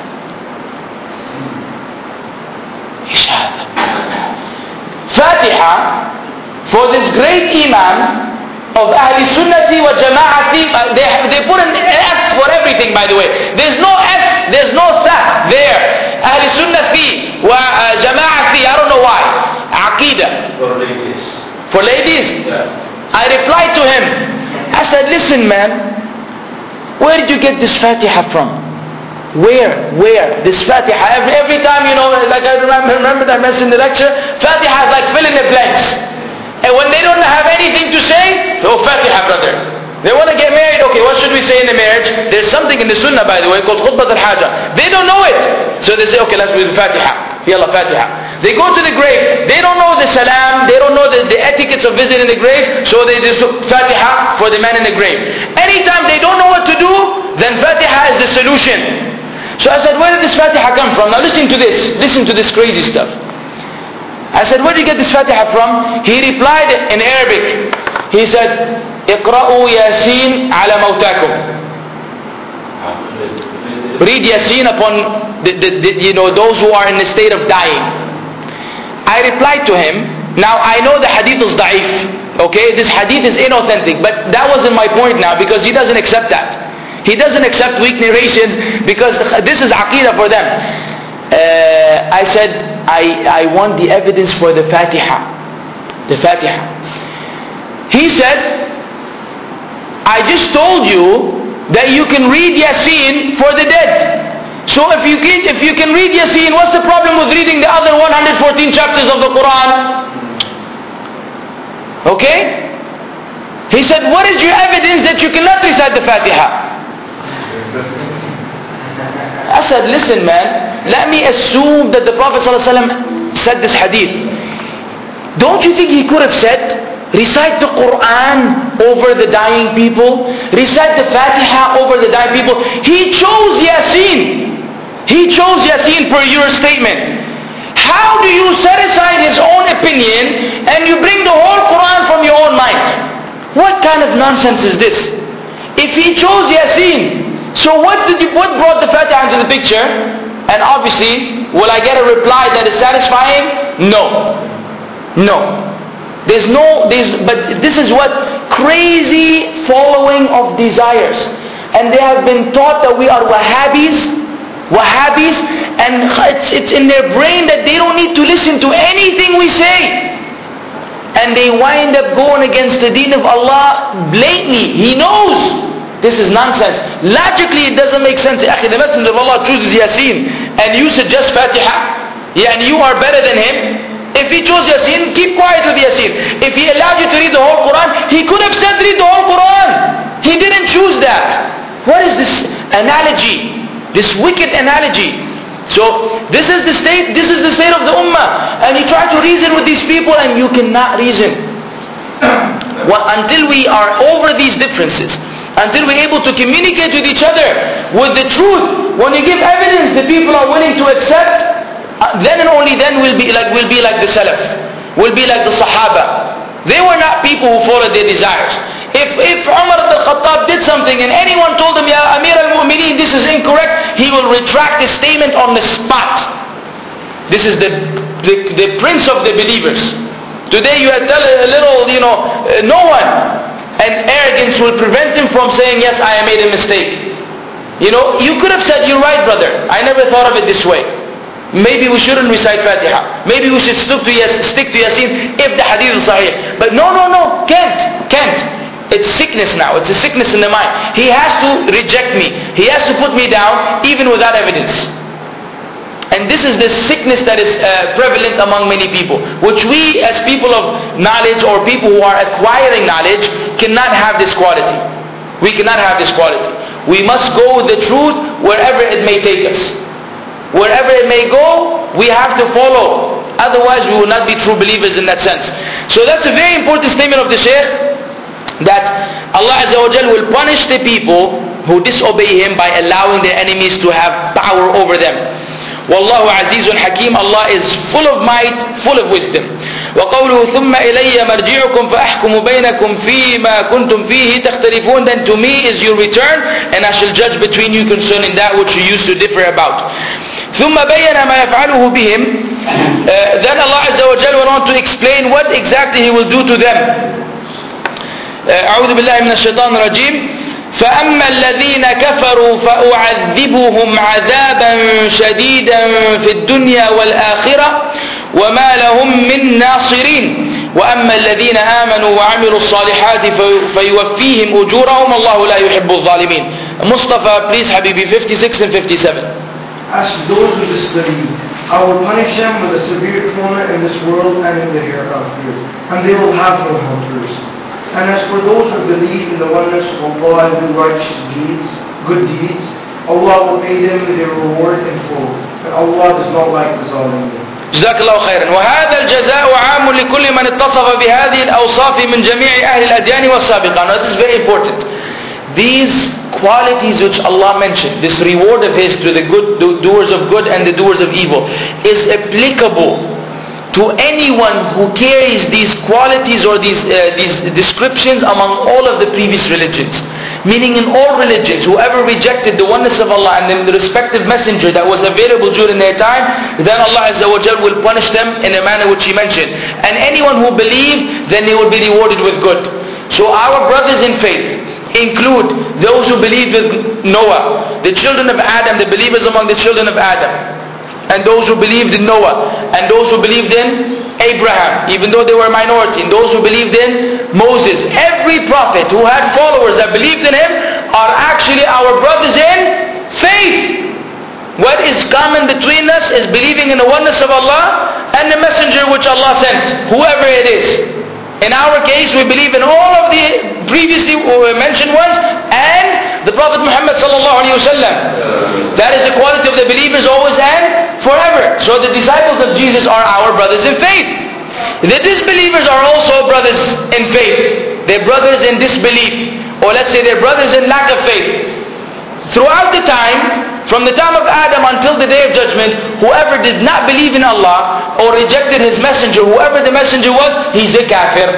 Fatiha for this great Imam of Ahli Sunnati wa Jama'ati. They, they put an S for everything, by the way. There's no S, there's no Sa there. Ahli Sunnati wa Jama'ati, I don't know why. Aqidah. For ladies. For ladies? Yeah. I replied to him. I said, listen man, where did you get this Fatiha from? Where? Where? This Fatiha. Every, every time, you know, like I remember, remember that I mentioned in the lecture, Fatiha is like fill in the blanks. And when they don't have anything to say, oh, Fatiha, brother. They want to get married, okay, what should we say in the marriage? There's something in the Sunnah, by the way, called Khutbat al-Haja. They don't know it. So they say, okay, let's do the Fatiha. Yalla, Fatiha. They go to the grave. They don't know the salam. They don't know the, the etiquettes of visiting the grave. So they do Fatiha for the man in the grave. Anytime they don't know what to do, then Fatiha is the solution. So I said, where did this Fatiha come from? Now listen to this. Listen to this crazy stuff. I said, where did you get this Fatiha from? He replied in Arabic. He said, اقرأوا ياسين على موتاكم. Read Yasin upon the, the, the, you know, those who are in the state of dying. I replied to him, now I know the hadith is da'if, okay, this hadith is inauthentic, but that wasn't my point now, because he doesn't accept that. He doesn't accept weak narrations, because this is aqidah for them. Uh, I said, I, I want the evidence for the Fatiha. The Fatiha. He said, I just told you that you can read Yasin for the dead. So if you can, if you can read Yasin, what's the problem with reading the other one hundred fourteen chapters of the Quran? Okay? He said, what is your evidence that you cannot recite the Fatiha? I said, listen man, let me assume that the Prophet ﷺ said this hadith. Don't you think he could have said, recite the Quran over the dying people, recite the Fatiha over the dying people? He chose Yasin. He chose Yasin per your statement. How do you set aside his own opinion and you bring the whole Quran from your own mind? What kind of nonsense is this? If he chose Yasin, so what did you, what brought the Fatiha into the picture? And obviously, will I get a reply that is satisfying? No. No. There's no, there's, but this is what crazy following of desires. And they have been taught that we are Wahhabis, Wahhabis, and it's, it's in their brain that they don't need to listen to anything we say. And they wind up going against the deen of Allah blatantly. He knows this is nonsense. Logically it doesn't make sense. The Messenger of Allah chooses Yasin and you suggest Fatiha, yeah, and you are better than him. If he chose Yasin, keep quiet with Yasin. If he allowed you to read the whole Quran, he could have said read the whole Quran. He didn't choose that. What is this analogy? This wicked analogy. So this is the state, this is the state of the ummah. And you try to reason with these people and you cannot reason. Well, until we are over these differences, until we're able to communicate with each other with the truth, when you give evidence the people are willing to accept, uh, then and only then we'll be like, we'll be like the Salaf. We'll be like the Sahaba. They were not people who followed their desires. If, if Umar ibn Khattab did something and anyone told him, Ya Amir al-Mu'mineen, this is incorrect, he will retract his statement on the spot. This is the, the, the prince of the believers. Today you tell a little, you know, uh, no one, and arrogance will prevent him from saying, yes, I made a mistake. You know, you could have said, you're right brother, I never thought of it this way. Maybe we shouldn't recite Fatiha. Maybe we should stick to, Yas, stick to Yasin if the hadith is sahih. But no, no, no, can't, can't. It's sickness now. It's a sickness in the mind. He has to reject me. He has to put me down even without evidence. And this is the sickness that is uh, prevalent among many people, which we as people of knowledge or people who are acquiring knowledge cannot have this quality. We cannot have this quality. We must go with the truth wherever it may take us. Wherever it may go, we have to follow. Otherwise we will not be true believers in that sense. So that's a very important statement of the Shaykh, that Allah Azza wa Jal will punish the people who disobey Him by allowing their enemies to have power over them. Wallahu Azizun Hakim. Allah is full of might, full of wisdom. وَقَوْلُهُ ثُمَّ إِلَيَّ مَرْجِعُكُمْ فَأَحْكُمُ بَيْنَكُمْ فِي مَا كُنْتُمْ فِيهِ تَخْتَلِفُونَ. Then to me is your return, and I shall judge between you concerning that which you used to differ about. ثُمَّ بَيَّنَ مَا يَفْعَلُهُ بِهِمْ. uh, Then Allah Azza wa Jalla went on to explain what exactly He will do to them. أعوذ بالله من الشيطان الرجيم. فأما الذين كفروا فأعذبهم عذابا شديدا في الدنيا والآخرة وما لهم من ناصرين وأما الذين آمنوا وعملوا الصالحات فيوفيهم أجورهم الله لا يحب الظالمين. Mustafa, please Habibi, fifty-six and fifty-seven. As to those who disbelieve, I will punish them with a severe torment in this world and in the hereafter, and they will have no helpers. And as for those who believe in the oneness of Allah and do righteous deeds, good deeds, Allah will pay them their reward in full. And Allah does not like the Zalimin. جزاك الله خيرا. وهذا الجزاء عام لكل من اتصف بهذه الأوصاف من جميع أهل الأديان والسابقة. Now this is very important. These qualities which Allah mentioned, this reward of His to the good the doers of good and the doers of evil, is applicable to anyone who carries these qualities or these uh, these descriptions among all of the previous religions. Meaning in all religions, whoever rejected the oneness of Allah and the respective messenger that was available during their time, then Allah Azza wa Jal will punish them in a manner which He mentioned. And anyone who believed, then they will be rewarded with good. So our brothers in faith include those who believed with Noah, the children of Adam, the believers among the children of Adam, and those who believed in Noah, and those who believed in Abraham, even though they were a minority, and those who believed in Moses. Every prophet who had followers that believed in him are actually our brothers in faith. What is common between us is believing in the oneness of Allah and the messenger which Allah sent, whoever it is. In our case, we believe in all of the previously mentioned ones and the Prophet Muhammad sallallahu alaihi wasallam. That is the quality of the believers always and forever. So the disciples of Jesus are our brothers in faith. The disbelievers are also brothers in faith. They're brothers in disbelief, or let's say they're brothers in lack of faith. Throughout the time, from the time of Adam until the day of judgment, whoever did not believe in Allah or rejected His messenger, whoever the messenger was, he's a kafir.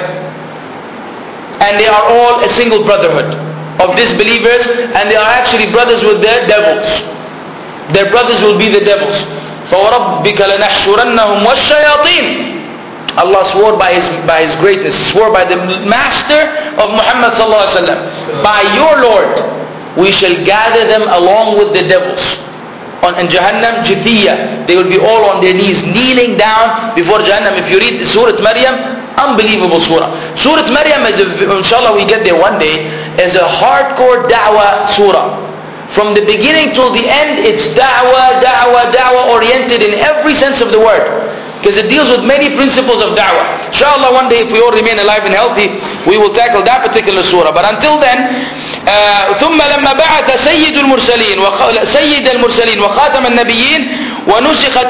And they are all a single brotherhood of disbelievers, and they are actually brothers with their devils. Their brothers will be the devils. فَوَرَبِّكَ لَنَحْشُرَنَّهُمْ وَالشَّيَاطِينَ. Allah swore by His, by His greatness, swore by the master of Muhammad sallallahu alaihi wasallam, by your Lord, we shall gather them along with the devils. On in Jahannam, Jithiya, they will be all on their knees, kneeling down before Jahannam. If you read Surah Maryam, unbelievable surah. Surah Maryam is, a, inshallah we get there one day, is a hardcore da'wah surah. From the beginning till the end, it's da'wah, da'wah, da'wah oriented in every sense of the word. Because it deals with many principles of da'wah. Inshallah one day if we all remain alive and healthy, we will tackle that particular surah. But until then, ثم لما بعث سيد المرسلين سيد المرسلين وخاتم النبيين ونسخت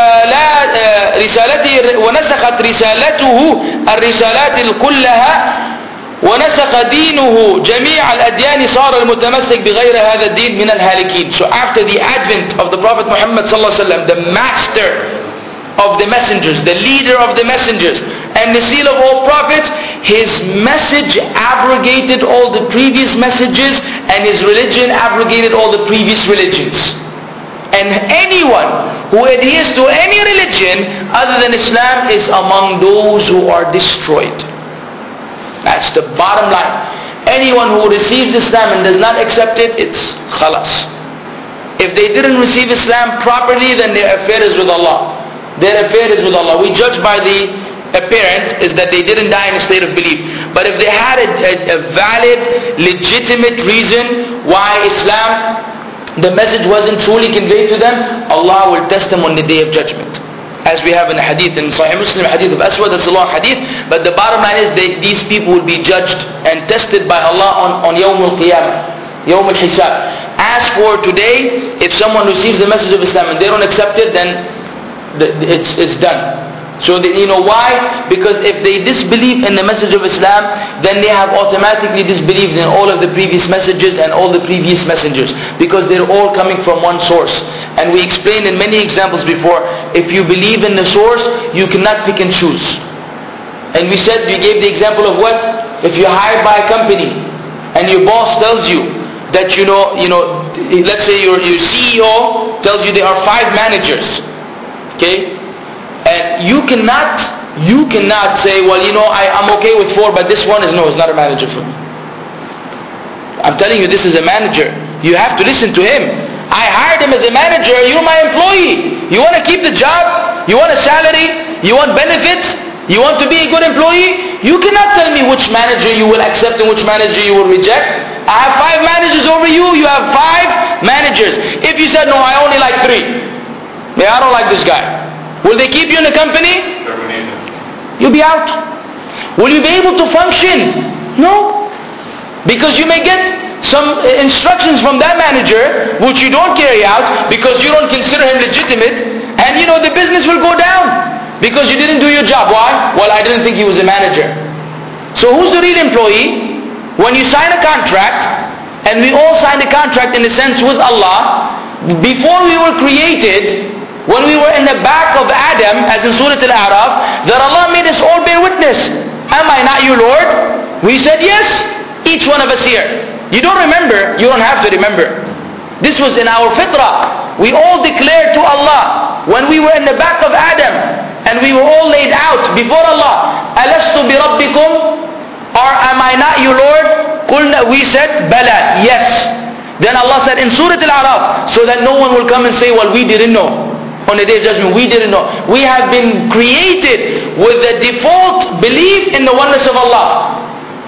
رسالته ونسخت رسالته الرسالات كلها ونسخ دينه جميع الأديان صار المتمسك بغير هذا الدين من الهالكين. So after the advent of the Prophet Muhammad sallallahu alaihi wasallam, the master of the messengers, the leader of the messengers, and the seal of all prophets, his message abrogated all the previous messages, and his religion abrogated all the previous religions. And anyone who adheres to any religion other than Islam is among those who are destroyed. That's the bottom line. Anyone who receives Islam and does not accept it, it's khalas. If they didn't receive Islam properly, then their affair is with Allah. Their affair is with Allah. We judge by the apparent, is that they didn't die in a state of belief. But if they had a, a, a valid, legitimate reason why Islam, the message wasn't truly conveyed to them, Allah will test them on the day of judgment. As we have in the hadith, in Sahih Muslim, hadith of Aswad, that's a long hadith. But the bottom line is they, these people will be judged and tested by Allah on, on Yawm al-Qiyamah, Yawm al-Hisab. As for today, if someone receives the message of Islam and they don't accept it, then it's it's done. So that, you know why? Because if they disbelieve in the message of Islam, then they have automatically disbelieved in all of the previous messages and all the previous messengers, because they're all coming from one source. And we explained in many examples before, if you believe in the source, you cannot pick and choose. And we said, we gave the example of what? If you're hired by a company and your boss tells you that, you know, you know, let's say your, your C E O tells you there are five managers. Okay, and you cannot, you cannot say, well, you know, I, I'm okay with four, but this one is no, it's not a manager for me. I'm telling you, this is a manager. You have to listen to him. I hired him as a manager. You're my employee. You want to keep the job? You want a salary? You want benefits? You want to be a good employee? You cannot tell me which manager you will accept and which manager you will reject. I have five managers over you. You have five managers. If you said, no, I only like three. Yeah, I don't like this guy. Will they keep you in the company? You'll be out. Will you be able to function? No. Because you may get some instructions from that manager which you don't carry out because you don't consider him legitimate, and you know the business will go down because you didn't do your job. Why? Well, I didn't think he was a manager. So who's the real employee? When you sign a contract, and we all signed a contract in a sense with Allah, before we were created, when we were in the back of Adam, as in Surah Al-A'raf, that Allah made us all bear witness. Am I not your Lord? We said yes, each one of us here. You don't remember, you don't have to remember. This was in our fitrah. We all declared to Allah, when we were in the back of Adam, and we were all laid out before Allah, Alastu bi Rabbikum? Or am I not your Lord? Qulna, we said, Bala, yes. Then Allah said in Surah Al-A'raf, so that no one will come and say, well, we didn't know. On the day of judgment, we didn't know. We have been created with the default belief in the oneness of Allah.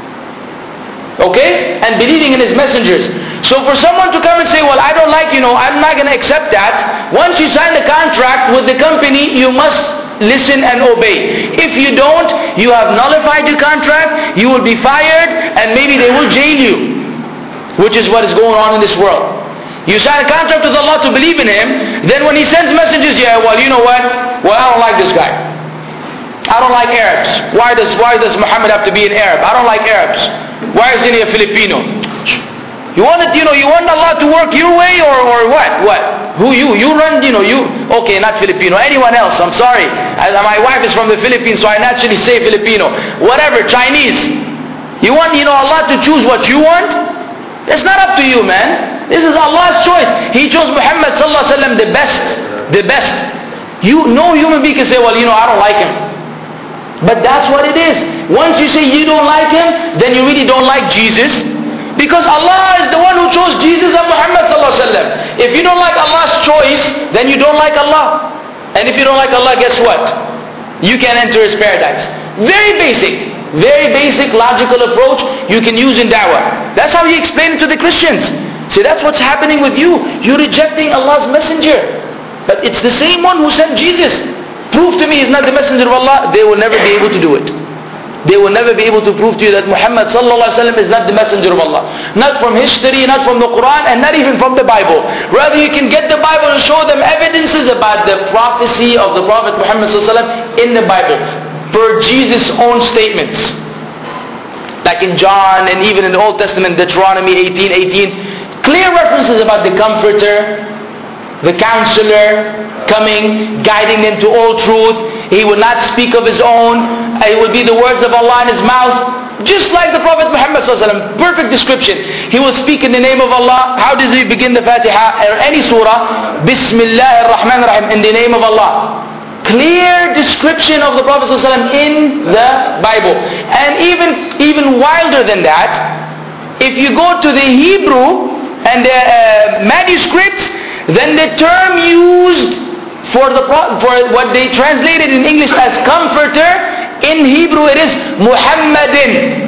Okay? And believing in His messengers. So for someone to come and say, well, I don't like, you know, I'm not going to accept that. Once you sign the contract with the company, you must listen and obey. If you don't, you have nullified your contract, you will be fired, and maybe they will jail you. Which is what is going on in this world. You sign a contract with Allah to believe in Him, then when He sends messages, yeah, well, you know what? Well, I don't like this guy. I don't like Arabs. Why does why does Muhammad have to be an Arab? I don't like Arabs. Why isn't he a Filipino? You want it, you know, you want Allah to work your way, or, or what? What? Who you? You run, you know, you, okay, not Filipino, anyone else, I'm sorry. I, my wife is from the Philippines, so I naturally say Filipino. Whatever, Chinese. You want, you know, Allah to choose what you want? It's not up to you, man. This is Allah's choice. He chose Muhammad sallallahu alaihi wasallam the best. The best. You, no human being can say, well, you know, I don't like him. But that's what it is. Once you say you don't like him, then you really don't like Jesus. Because Allah is the one who chose Jesus and Muhammad sallallahu alaihi wasallam. If you don't like Allah's choice, then you don't like Allah. And if you don't like Allah, guess what? You can enter His paradise. Very basic. Very basic logical approach you can use in da'wah. That's how He explained it to the Christians. See, that's what's happening with you. You're rejecting Allah's messenger. But it's the same one who sent Jesus. Prove to me He's not the messenger of Allah. They will never be able to do it. They will never be able to prove to you that Muhammad sallallahu alaihi wasallam is not the messenger of Allah. Not from history, not from the Quran, and not even from the Bible. Rather, you can get the Bible and show them evidences about the prophecy of the Prophet Muhammad sallallahu alaihi wasallam in the Bible. Per Jesus' own statements. Like in John and even in the Old Testament, Deuteronomy eighteen eighteen. Clear references about the Comforter, the Counselor coming, guiding them to all truth. He would not speak of His own. It would be the words of Allah in His mouth. Just like the Prophet Muhammad sallallahu alaihi wasallam. Perfect description. He will speak in the name of Allah. How does he begin the Fatiha or any surah? Bismillah ar-Rahman ar-Rahim. In the name of Allah. Clear description of the Prophet ﷺ in the Bible. And even, even wilder than that, if you go to the Hebrew and the uh, manuscripts, then the term used for, the, for what they translated in English as comforter, in Hebrew it is Muhammadin.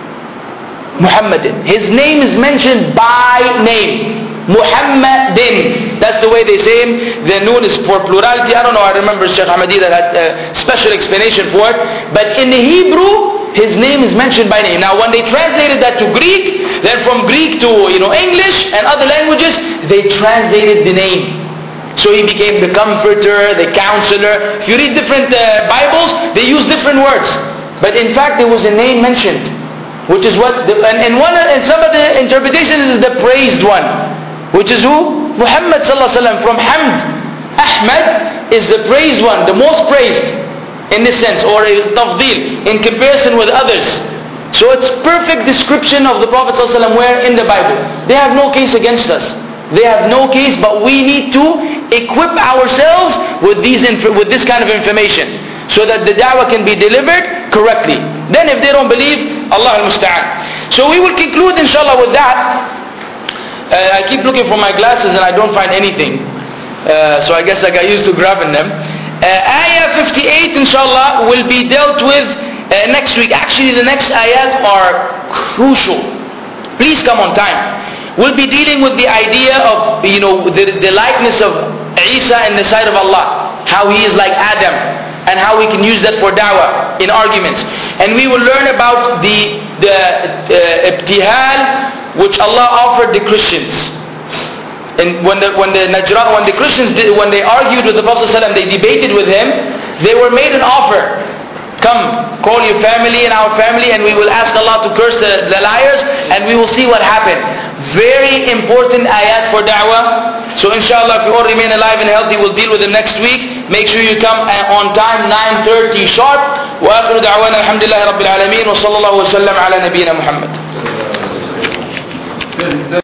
Muhammadin. His name is mentioned by name. Muhammadin. That's the way they say him. The noon is for plurality. I don't know, I remember Shaykh Ahmadi that had a special explanation for it. But in the Hebrew, his name is mentioned by name. Now when they translated that to Greek, then from Greek to, you know, English and other languages, they translated the name. So he became the Comforter, the Counselor. If you read different uh, Bibles, they use different words. But in fact, there was a name mentioned. Which is what, the, and, and one, and some of the interpretations is the praised one. Which is who? Muhammad sallallahu alaihi wasallam. From Hamd. Ahmad is the praised one, the most praised in this sense, or a tafdeel in comparison with others. So it's perfect description of the Prophet sallallahu alaihi wasallam where in the Bible. They have no case against us. They have no case, but we need to equip ourselves with these with this kind of information, so that the da'wah can be delivered correctly. Then if they don't believe, Allah al-Musta'an. So we will conclude inshallah with that. Uh, I keep looking for my glasses and I don't find anything. Uh, so I guess I got used to grabbing them. Uh, ayah fifty-eight inshallah will be dealt with uh, next week. Actually the next ayat are crucial. Please come on time. We'll be dealing with the idea of, you know, the, the likeness of Isa in the sight of Allah. How he is like Adam. And how we can use that for da'wah in arguments. And we will learn about the, the uh, ibtihal which Allah offered the Christians. And when the when the Najran, when the Christians did, when they argued with the Prophet ﷺ, they debated with him, they were made an offer. Come, call your family and our family, and we will ask Allah to curse the, the liars, and we will see what happened. Very important ayat for da'wah. So inshallah, if you all remain alive and healthy, we'll deal with them next week. Make sure you come on time, nine thirty sharp. وآخر دعوانا الحمد لله رب العالمين وصلى الله وسلم على نبينا محمد.